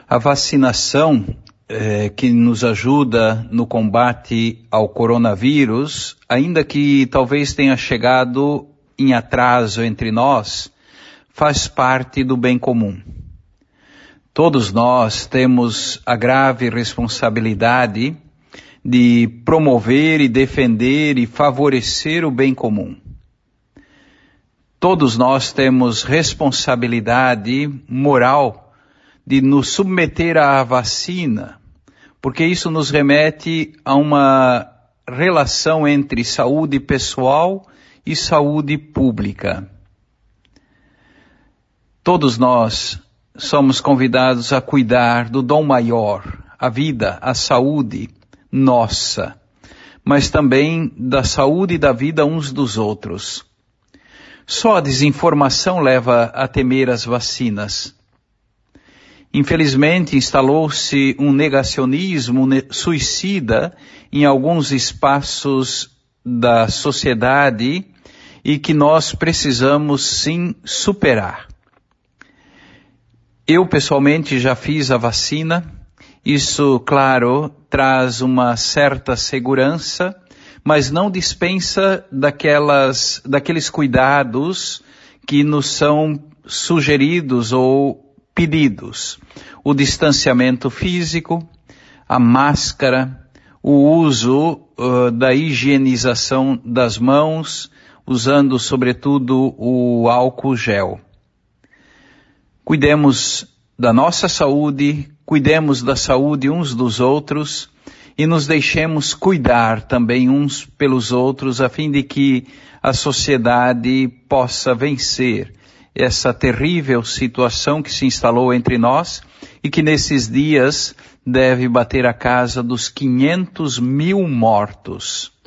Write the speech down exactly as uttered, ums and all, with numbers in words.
A vacinação eh, que nos ajuda no combate ao coronavírus, ainda que talvez tenha chegado em atraso entre nós, faz parte do bem comum. Todos nós temos a grave responsabilidade de promover e defender e favorecer o bem comum. Todos nós temos responsabilidade moral de nos submeter à vacina, porque isso nos remete a uma relação entre saúde pessoal e saúde pública. Todos nós somos convidados a cuidar do dom maior, a vida, a saúde nossa, mas também da saúde e da vida uns dos outros. Só a desinformação leva a temer as vacinas. Infelizmente, instalou-se um negacionismo suicida em alguns espaços da sociedade e que nós precisamos sim superar. Eu pessoalmente já fiz a vacina. Isso, claro, traz uma certa segurança, mas não dispensa daquelas, daqueles cuidados que nos são sugeridos ou pedidos. O distanciamento físico, a máscara, o uso uh, da higienização das mãos, usando sobretudo o álcool gel. Cuidemos da nossa saúde, cuidemos da saúde uns dos outros e nos deixemos cuidar também uns pelos outros a fim de que a sociedade possa vencer essa terrível situação que se instalou entre nós e que nesses dias deve bater a casa dos quinhentos mil mortos.